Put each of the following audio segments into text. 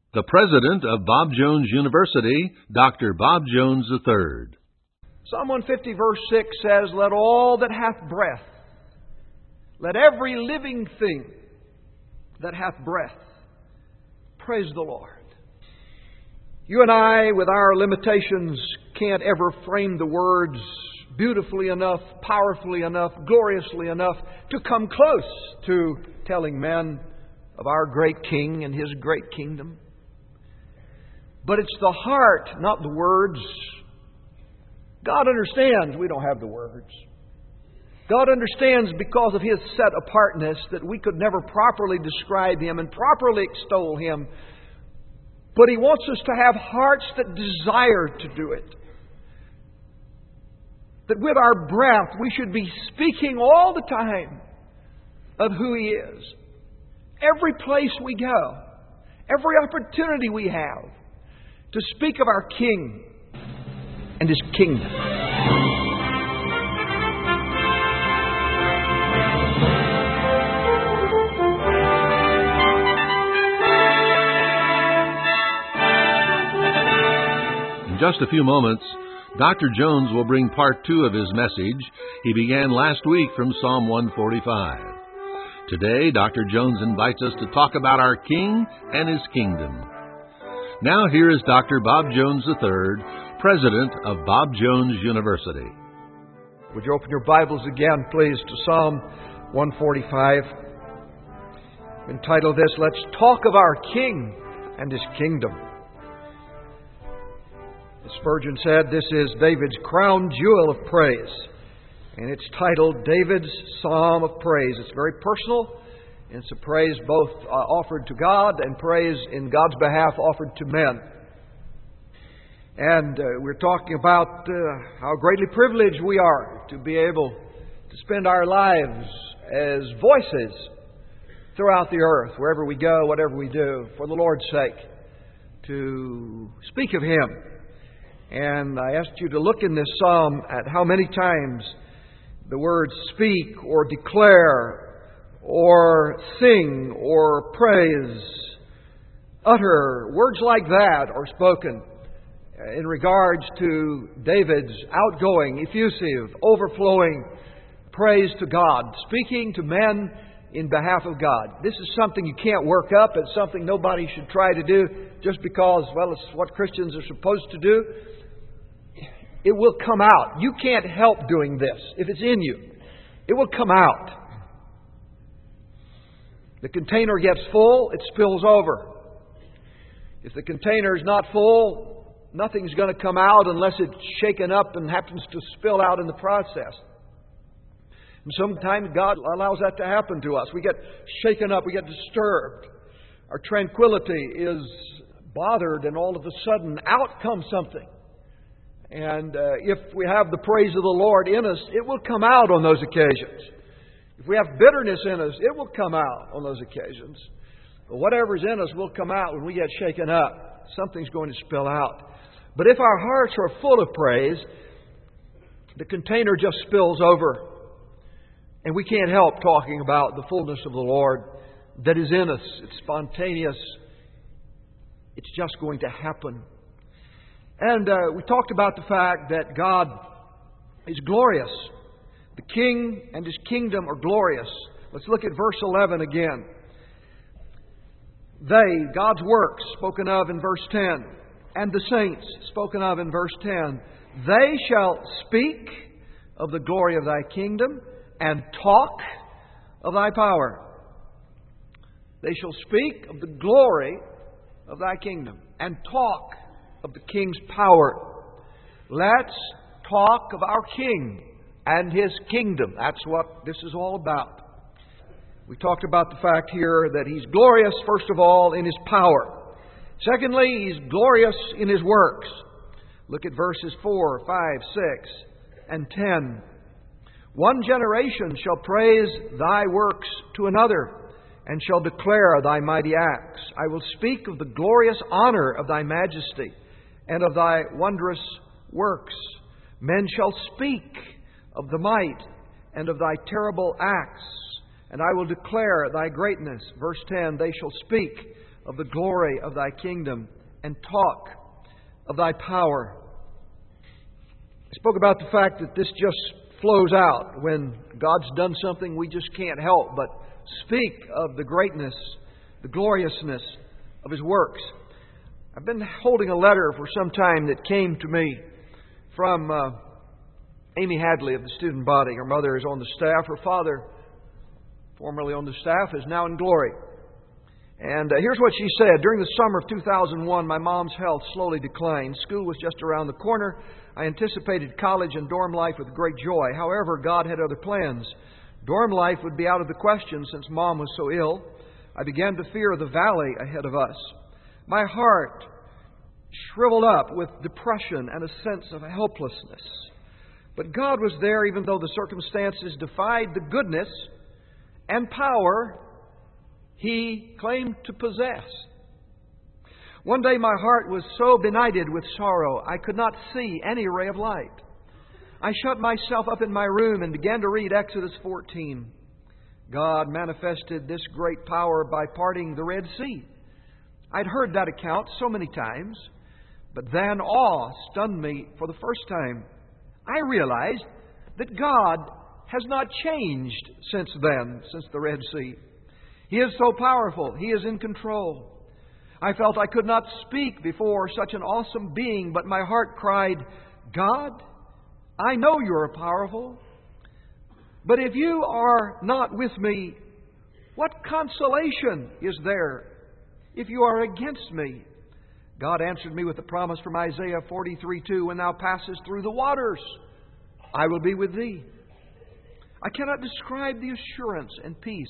The President of Bob Jones University, Dr. Bob Jones III. Psalm 150 verse 6 says, "Let all that hath breath, let every living thing that hath breath, praise the Lord." You and I, with our limitations, can't ever frame the words beautifully enough, powerfully enough, gloriously enough to come close to telling men of our great King and His great kingdom. But it's the heart, not the words. God understands we don't have the words. God understands because of His set apartness that we could never properly describe Him and properly extol Him. But He wants us to have hearts that desire to do it. That with our breath we should be speaking all the time of who He is. Every place we go, every opportunity we have to speak of our King and His kingdom. In just a few moments, Dr. Jones will bring part 2 of his message he began last week from Psalm 145. Today, Dr. Jones invites us to talk about our King and His kingdom. Now here is Dr. Bob Jones III, President of Bob Jones University. Would you open your Bibles again, please, to Psalm 145. Entitled this, "Let's Talk of Our King and His Kingdom." As Spurgeon said, this is David's crown jewel of praise. And it's titled David's Psalm of Praise. It's very personal. It's a praise both offered to God and praise in God's behalf offered to men. And we're talking about how greatly privileged we are to be able to spend our lives as voices throughout the earth, wherever we go, whatever we do, for the Lord's sake, to speak of Him. And I asked you to look in this psalm at how many times the words speak or declare or sing or praise, utter, words like that are spoken in regards to David's outgoing, effusive, overflowing praise to God, speaking to men in behalf of God. This is something you can't work up. It's something nobody should try to do just because, well, it's what Christians are supposed to do. It will come out. You can't help doing this. If it's in you, it will come out. The container gets full, it spills over. If the container is not full, nothing's going to come out unless it's shaken up and happens to spill out in the process. And sometimes God allows that to happen to us. We get shaken up, we get disturbed. Our tranquility is bothered, and all of a sudden out comes something. And if we have the praise of the Lord in us, it will come out on those occasions. If we have bitterness in us, it will come out on those occasions. But whatever's in us will come out when we get shaken up. Something's going to spill out. But if our hearts are full of praise, the container just spills over. And we can't help talking about the fullness of the Lord that is in us. It's spontaneous. It's just going to happen. And we talked about the fact that God is glorious. The King and His kingdom are glorious. Let's look at verse 11 again. They, God's works, spoken of in verse 10, and the saints, spoken of in verse 10, they shall speak of the glory of Thy kingdom and talk of Thy power. They shall speak of the glory of Thy kingdom and talk of the King's power. Let's talk of our King and His kingdom. That's what this is all about. We talked about the fact here that He's glorious, first of all, in His power. Secondly, He's glorious in His works. Look at verses 4, 5, 6, and 10. One generation shall praise Thy works to another, and shall declare Thy mighty acts. I will speak of the glorious honor of Thy majesty, and of Thy wondrous works. Men shall speak of the might and of Thy terrible acts, and I will declare Thy greatness. Verse 10, they shall speak of the glory of Thy kingdom and talk of Thy power. I spoke about the fact that this just flows out. When God's done something, we just can't help but speak of the greatness, the gloriousness of His works. I've been holding a letter for some time that came to me from Amy Hadley of the student body. Her mother is on the staff. Her father, formerly on the staff, is now in glory. And here's what she said. During the summer of 2001, my mom's health slowly declined. School was just around the corner. I anticipated college and dorm life with great joy. However, God had other plans. Dorm life would be out of the question since Mom was so ill. I began to fear the valley ahead of us. My heart shriveled up with depression and a sense of helplessness. But God was there even though the circumstances defied the goodness and power He claimed to possess. One day my heart was so benighted with sorrow I could not see any ray of light. I shut myself up in my room and began to read Exodus 14. God manifested this great power by parting the Red Sea. I'd heard that account so many times, but then awe stunned me for the first time. I realized that God has not changed since then, since the Red Sea. He is so powerful. He is in control. I felt I could not speak before such an awesome being, but my heart cried, God, I know You are powerful, but if You are not with me, what consolation is there if You are against me? God answered me with the promise from Isaiah 43:2, when thou passest through the waters, I will be with thee. I cannot describe the assurance and peace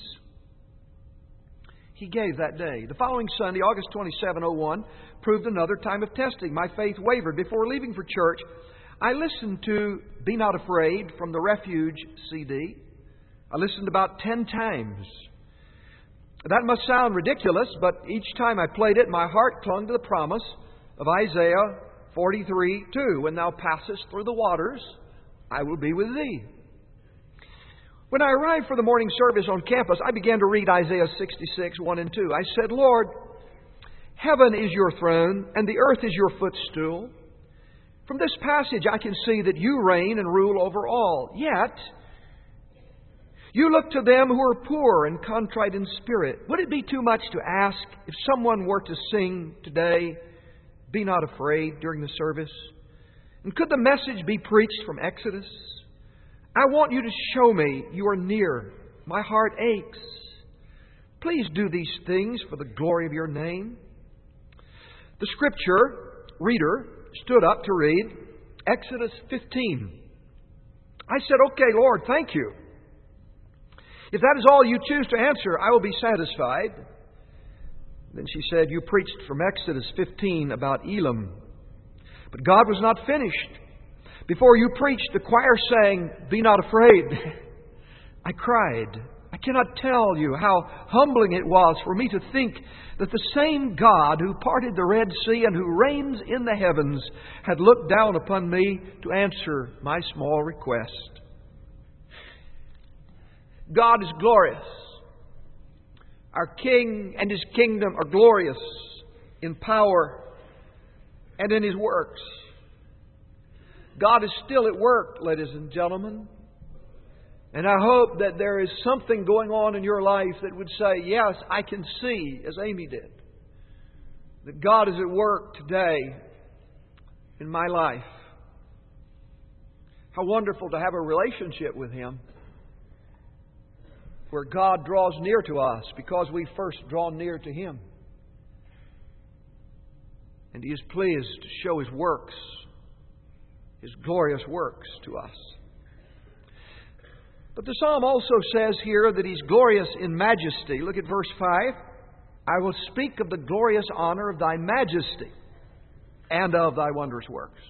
He gave that day. The following Sunday, August 27, 2001, proved another time of testing. My faith wavered. Before leaving for church, I listened to Be Not Afraid from the Refuge CD. I listened about 10 times. That must sound ridiculous, but each time I played it, my heart clung to the promise of Isaiah 43:2. When thou passest through the waters, I will be with thee. When I arrived for the morning service on campus, I began to read Isaiah 66:1 and 2. I said, Lord, heaven is Your throne, and the earth is Your footstool. From this passage, I can see that You reign and rule over all. Yet, You look to them who are poor and contrite in spirit. Would it be too much to ask if someone were to sing today, Be Not Afraid, during the service? And could the message be preached from Exodus? I want You to show me You are near. My heart aches. Please do these things for the glory of Your name. The Scripture reader stood up to read Exodus 15. I said, okay, Lord, thank You. If that is all You choose to answer, I will be satisfied. Then she said, you preached from Exodus 15 about Elam. But God was not finished. Before you preached, the choir sang, Be Not Afraid. I cried. I cannot tell you how humbling it was for me to think that the same God who parted the Red Sea and who reigns in the heavens had looked down upon me to answer my small request. God is glorious. Our King and His kingdom are glorious in power and in His works. God is still at work, ladies and gentlemen. And I hope that there is something going on in your life that would say, yes, I can see, as Amy did, that God is at work today in my life. How wonderful to have a relationship with Him where God draws near to us because we first draw near to Him. And He is pleased to show His works, His glorious works to us. But the psalm also says here that He's glorious in majesty. Look at verse 5. I will speak of the glorious honor of Thy majesty and of Thy wondrous works.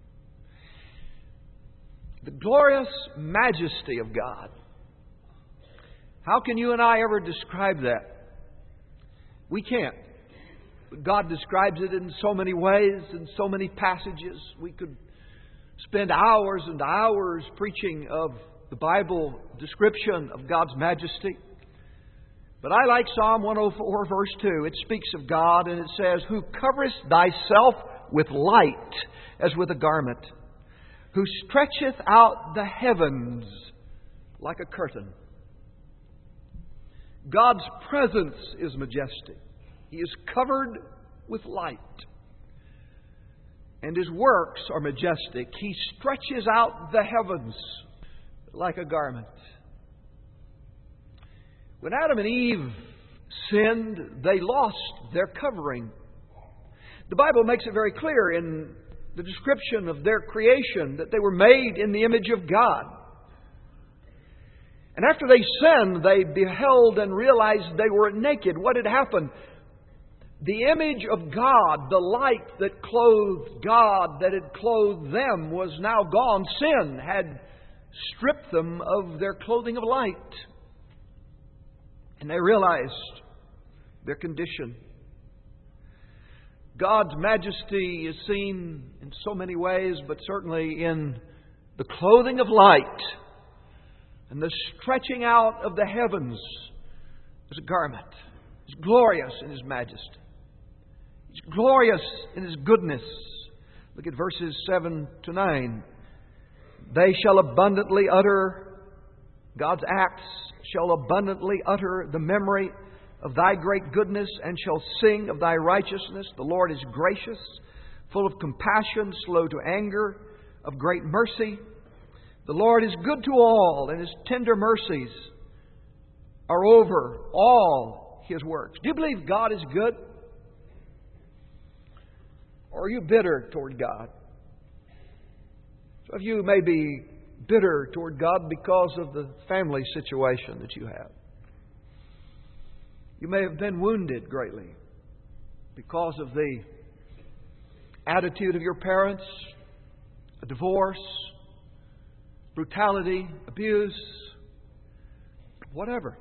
The glorious majesty of God. How can you and I ever describe that? We can't. God describes it in so many ways, in so many passages. We could spend hours and hours preaching of the Bible description of God's majesty. But I like Psalm 104, verse 2. It speaks of God, and it says, "Who coverest thyself with light as with a garment, who stretcheth out the heavens like a curtain." God's presence is majestic. He is covered with light. And His works are majestic. He stretches out the heavens like a garment. When Adam and Eve sinned, they lost their covering. The Bible makes it very clear in the description of their creation that they were made in the image of God. And after they sinned, they beheld and realized they were naked. What had happened? The image of God, the light that clothed God, that had clothed them, was now gone. Sin had stripped them of their clothing of light. And they realized their condition. God's majesty is seen in so many ways, but certainly in the clothing of light and the stretching out of the heavens as a garment. He's glorious in His majesty. He's glorious in His goodness. Look at verses 7 to 9. They shall abundantly utter, God's acts shall abundantly utter the memory of Thy great goodness, and shall sing of Thy righteousness. The Lord is gracious, full of compassion, slow to anger, of great mercy. The Lord is good to all, and His tender mercies are over all His works. Do you believe God is good? Or are you bitter toward God? Some of you may be bitter toward God because of the family situation that you have. You may have been wounded greatly because of the attitude of your parents, a divorce, brutality, abuse, whatever.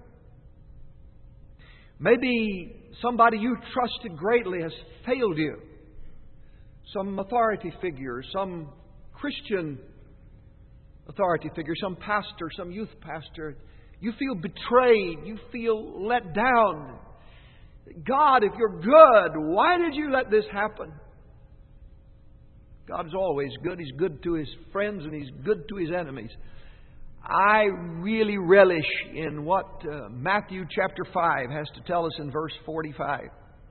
Maybe somebody you trusted greatly has failed you. Some authority figure, some Christian authority figure, some pastor, some youth pastor. You feel betrayed. You feel let down. God, if You're good, why did You let this happen? God is always good. He's good to His friends and He's good to His enemies. I really relish in what Matthew chapter 5 has to tell us in verse 45.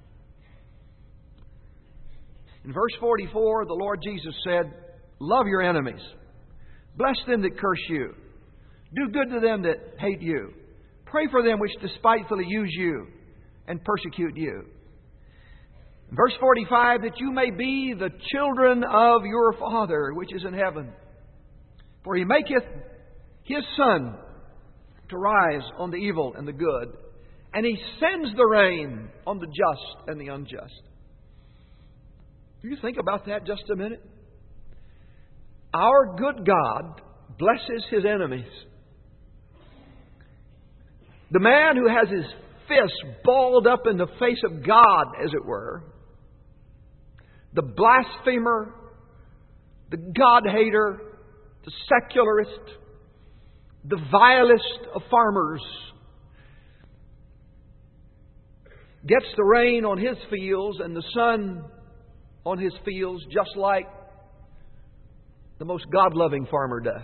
In verse 44, the Lord Jesus said, "Love your enemies. Bless them that curse you. Do good to them that hate you. Pray for them which despitefully use you and persecute you." In verse 45, "That you may be the children of your Father which is in heaven. For He maketh His sun to rise on the evil and the good, and He sends the rain on the just and the unjust." Do you think about that just a minute? Our good God blesses His enemies. The man who has his fist balled up in the face of God, as it were, the blasphemer, the God-hater, the secularist, the vilest of farmers, gets the rain on his fields and the sun on his fields just like the most God-loving farmer does.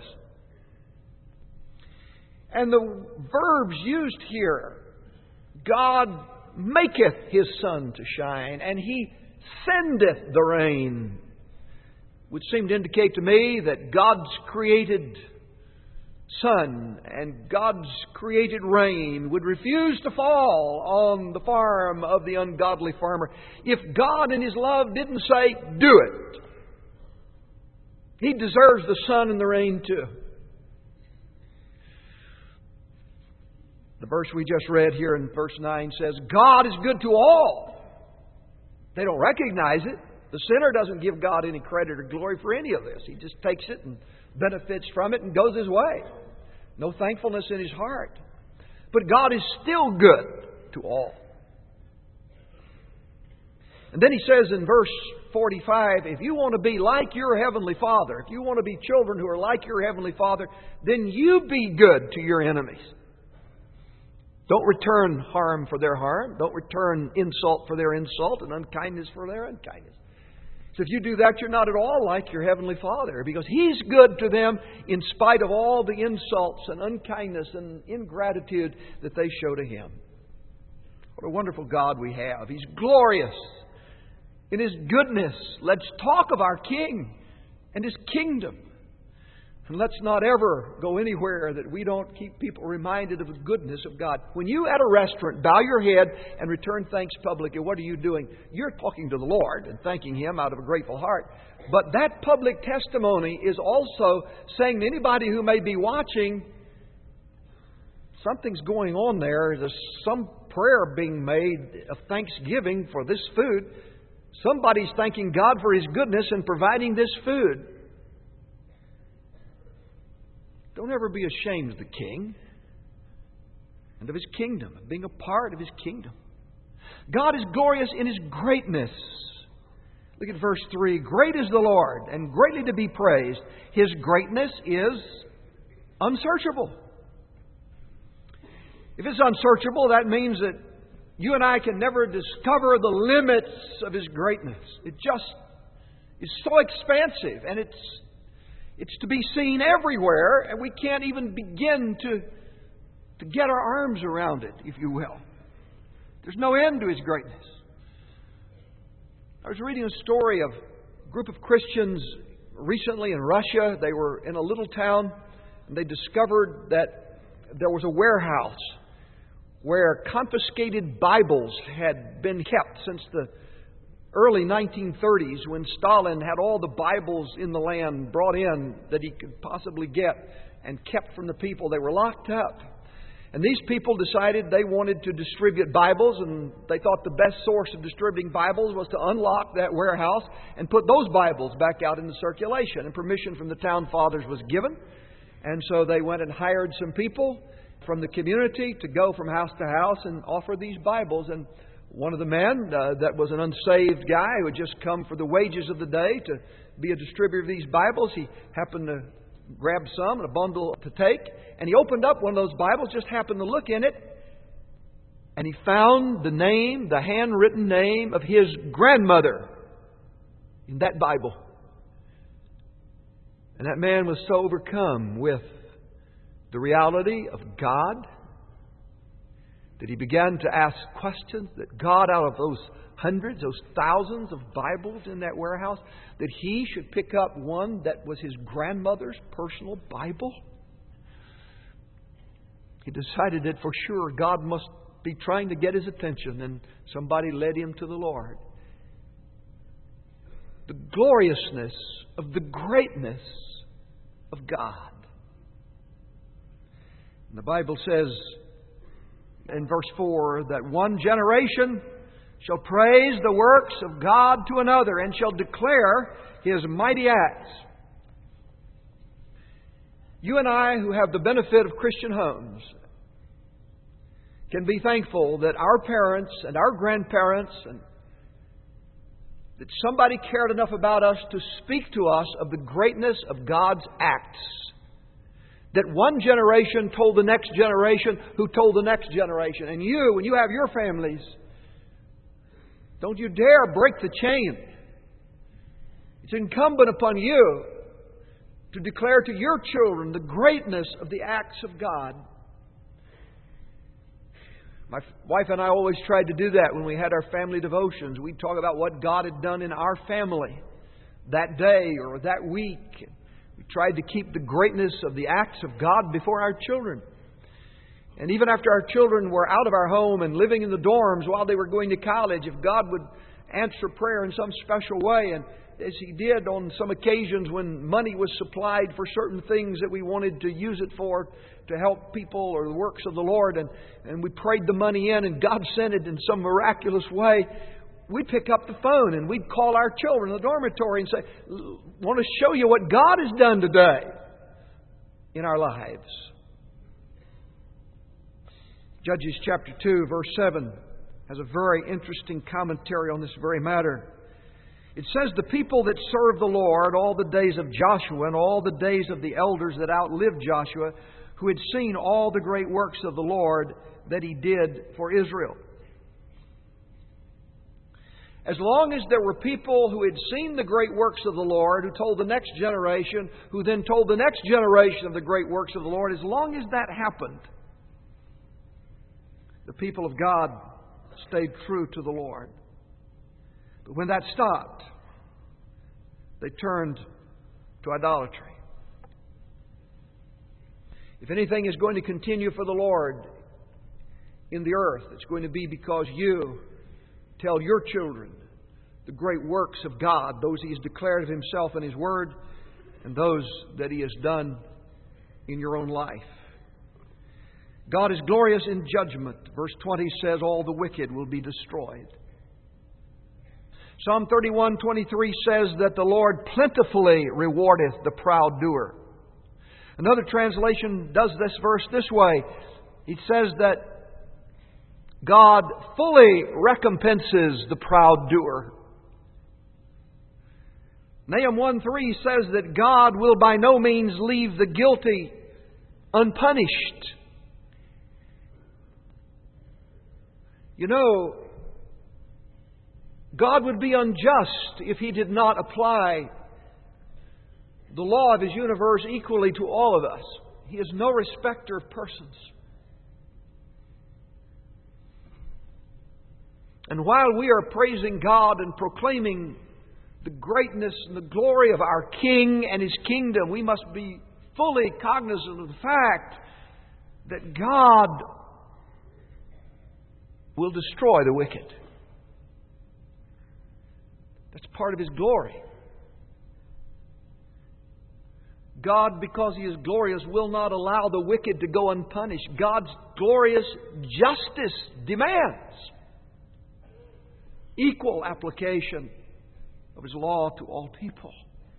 And the verbs used here, God maketh His sun to shine, and He sendeth the rain, would seem to indicate to me that God's created sun and God's created rain would refuse to fall on the farm of the ungodly farmer if God in His love didn't say, "Do it." He deserves the sun and the rain too. The verse we just read here in verse 9 says, God is good to all. They don't recognize it. The sinner doesn't give God any credit or glory for any of this. He just takes it and benefits from it and goes his way. No thankfulness in his heart. But God is still good to all. And then He says in verse 45, if you want to be like your Heavenly Father, if you want to be children who are like your Heavenly Father, then you be good to your enemies. Don't return harm for their harm. Don't return insult for their insult and unkindness for their unkindness. So if you do that, you're not at all like your Heavenly Father, because He's good to them in spite of all the insults and unkindness and ingratitude that they show to Him. What a wonderful God we have. He's glorious in His goodness. Let's talk of our King and His kingdom. And let's not ever go anywhere that we don't keep people reminded of the goodness of God. When you at a restaurant bow your head and return thanks publicly, what are you doing? You're talking to the Lord and thanking Him out of a grateful heart. But that public testimony is also saying to anybody who may be watching, something's going on there. There's some prayer being made of thanksgiving for this food. Somebody's thanking God for His goodness and providing this food. Don't ever be ashamed of the King and of His kingdom, of being a part of His kingdom. God is glorious in His greatness. Look at verse 3. Great is the Lord, and greatly to be praised. His greatness is unsearchable. If it's unsearchable, that means that you and I can never discover the limits of His greatness. It just is so expansive, and it's to be seen everywhere, and we can't even begin to get our arms around it, if you will. There's no end to His greatness. I was reading a story of a group of Christians recently in Russia. They were in a little town, and they discovered that there was a warehouse where confiscated Bibles had been kept since the early 1930s, when Stalin had all the Bibles in the land brought in that he could possibly get and kept from the people. They were locked up. And these people decided they wanted to distribute Bibles, and they thought the best source of distributing Bibles was to unlock that warehouse and put those Bibles back out into circulation. And permission from the town fathers was given. And so they went and hired some people from the community to go from house to house and offer these Bibles. And one of the men that was an unsaved guy who had just come for the wages of the day to be a distributor of these Bibles, he happened to grab some and a bundle to take, and he opened up one of those Bibles, just happened to look in it, and he found the name, the handwritten name of his grandmother in that Bible. And that man was so overcome with the reality of God that he began to ask questions, that God, out of those hundreds, those thousands of Bibles in that warehouse, that he should pick up one that was his grandmother's personal Bible. He decided that for sure God must be trying to get his attention, and somebody led him to the Lord. The gloriousness of the greatness of God. And the Bible says in verse 4 that one generation shall praise the works of God to another and shall declare His mighty acts. You and I, who have the benefit of Christian homes, can be thankful that our parents and our grandparents, and that somebody cared enough about us to speak to us of the greatness of God's acts. That one generation told the next generation, who told the next generation. And you, when you have your families, don't you dare break the chain. It's incumbent upon you to declare to your children the greatness of the acts of God. My wife and I always tried to do that when we had our family devotions. We'd talk about what God had done in our family that day or that week. We tried to keep the greatness of the acts of God before our children. And even after our children were out of our home and living in the dorms while they were going to college, if God would answer prayer in some special way, and as He did on some occasions when money was supplied for certain things that we wanted to use it for, to help people or the works of the Lord, and we prayed the money in and God sent it in some miraculous way, we'd pick up the phone and we'd call our children in the dormitory and say, want to show you what God has done today in our lives. Judges chapter 2, verse 7 has a very interesting commentary on this very matter. It says, the people that served the Lord all the days of Joshua and all the days of the elders that outlived Joshua, who had seen all the great works of the Lord, that He did for Israel. As long as there were people who had seen the great works of the Lord, who told the next generation, who then told the next generation of the great works of the Lord, as long as that happened, the people of God stayed true to the Lord. But when that stopped, they turned to idolatry. If anything is going to continue for the Lord in the earth, it's going to be because you tell your children the great works of God, those He has declared of Himself in His Word, and those that He has done in your own life. God is glorious in judgment. Verse 20 says, all the wicked will be destroyed. Psalm 31:23 says that the Lord plentifully rewardeth the proud doer. Another translation does this verse this way. It says that God fully recompenses the proud doer. Nahum 1:3 says that God will by no means leave the guilty unpunished. You know, God would be unjust if He did not apply the law of His universe equally to all of us. He is no respecter of persons. And while we are praising God and proclaiming the greatness and the glory of our King and His kingdom, we must be fully cognizant of the fact that God will destroy the wicked. That's part of His glory. God, because He is glorious, will not allow the wicked to go unpunished. God's glorious justice demands equal application of His law to all people.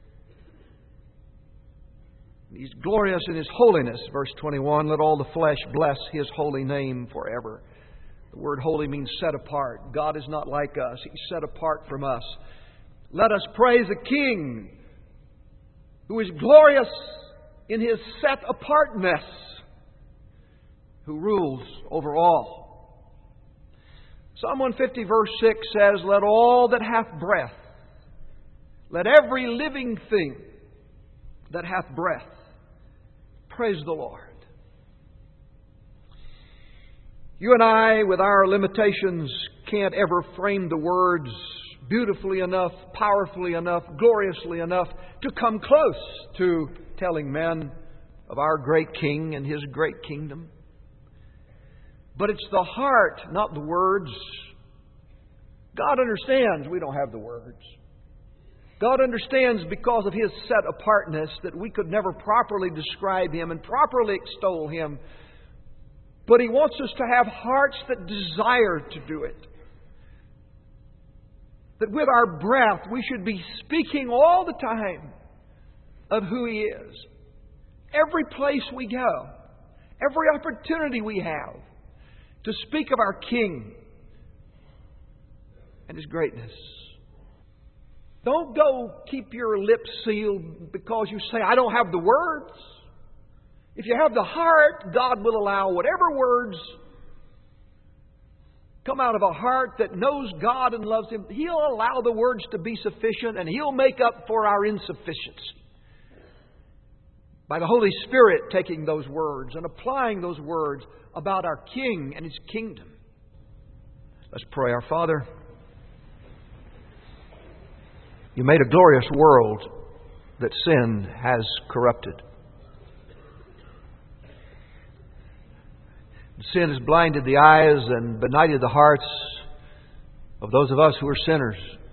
He's glorious in His holiness. Verse 21, let all the flesh bless His holy name forever. The word holy means set apart. God is not like us. He's set apart from us. Let us praise a King who is glorious in His set apartness, who rules over all. Psalm 150 verse 6 says, let all that hath breath, let every living thing that hath breath, praise the Lord. You and I, with our limitations, can't ever frame the words beautifully enough, powerfully enough, gloriously enough to come close to telling men of our great King and His great kingdom. But it's the heart, not the words. God understands we don't have the words. God understands because of His set apartness that we could never properly describe Him and properly extol Him. But He wants us to have hearts that desire to do it. That with our breath we should be speaking all the time of who He is. Every place we go, every opportunity we have to speak of our King and His greatness. Don't go keep your lips sealed because you say, I don't have the words. If you have the heart, God will allow whatever words come out of a heart that knows God and loves Him. He'll allow the words to be sufficient, and He'll make up for our insufficiency by the Holy Spirit taking those words and applying those words about our King and His kingdom. Let's pray. Our Father, You made a glorious world that sin has corrupted. Sin has blinded the eyes and benighted the hearts of those of us who are sinners.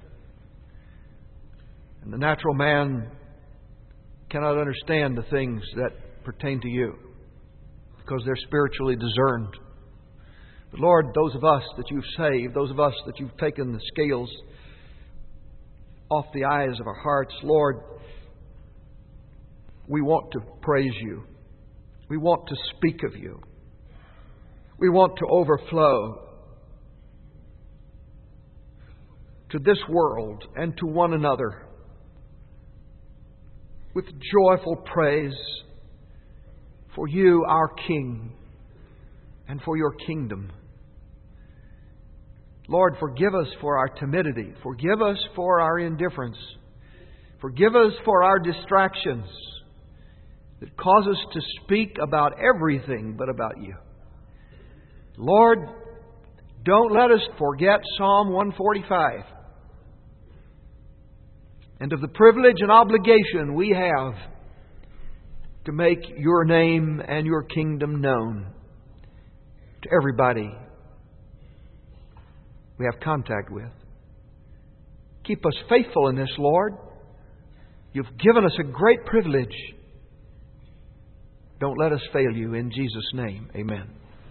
And the natural man cannot understand the things that pertain to You because they're spiritually discerned. But Lord, those of us that You've saved, those of us that You've taken the scales off the eyes of our hearts, Lord, we want to praise You. We want to speak of You. We want to overflow to this world and to one another with joyful praise for You, our King, and for Your kingdom. Lord, forgive us for our timidity. Forgive us for our indifference. Forgive us for our distractions that cause us to speak about everything but about You. Lord, don't let us forget Psalm 145 and of the privilege and obligation we have to make Your name and Your kingdom known to everybody we have contact with. Keep us faithful in this, Lord. You've given us a great privilege. Don't let us fail You. In Jesus' name, amen.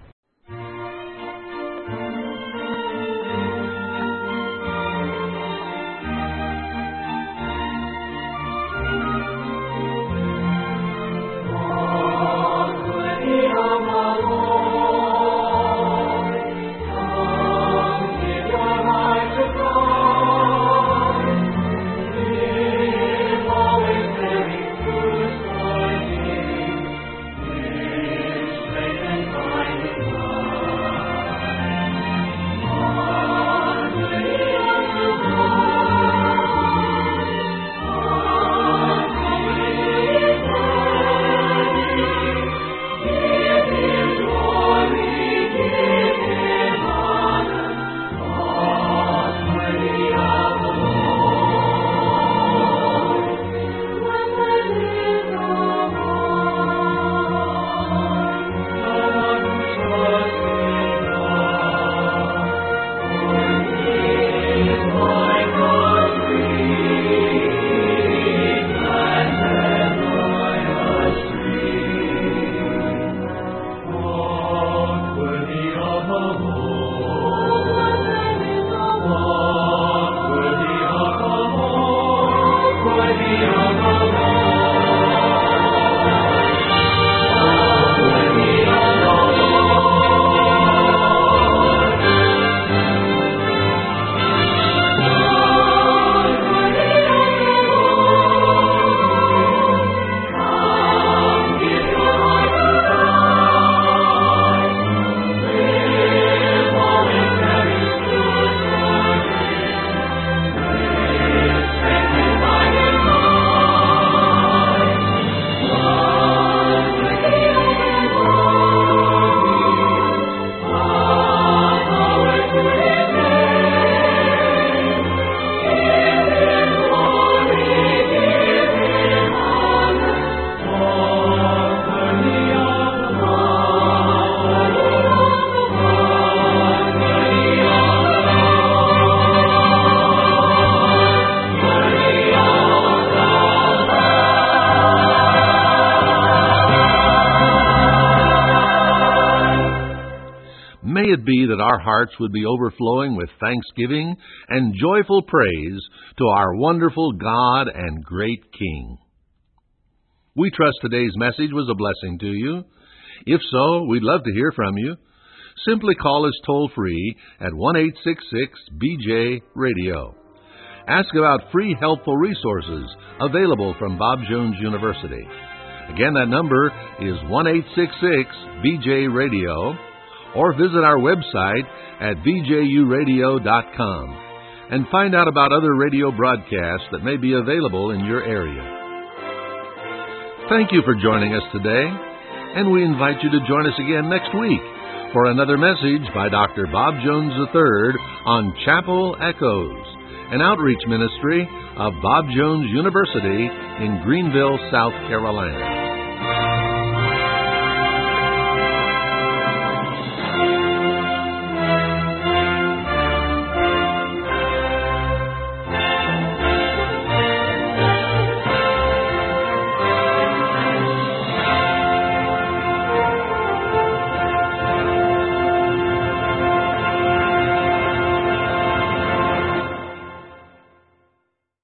May it be that our hearts would be overflowing with thanksgiving and joyful praise to our wonderful God and great King. We trust today's message was a blessing to you. If so, we'd love to hear from you. Simply call us toll-free at 1-866-BJ-RADIO. Ask about free helpful resources available from Bob Jones University. Again, that number is 1-866-BJ-RADIO, or visit our website at vjuradio.com and find out about other radio broadcasts that may be available in your area. Thank you for joining us today, and we invite you to join us again next week for another message by Dr. Bob Jones III on Chapel Echoes, an outreach ministry of Bob Jones University in Greenville, South Carolina.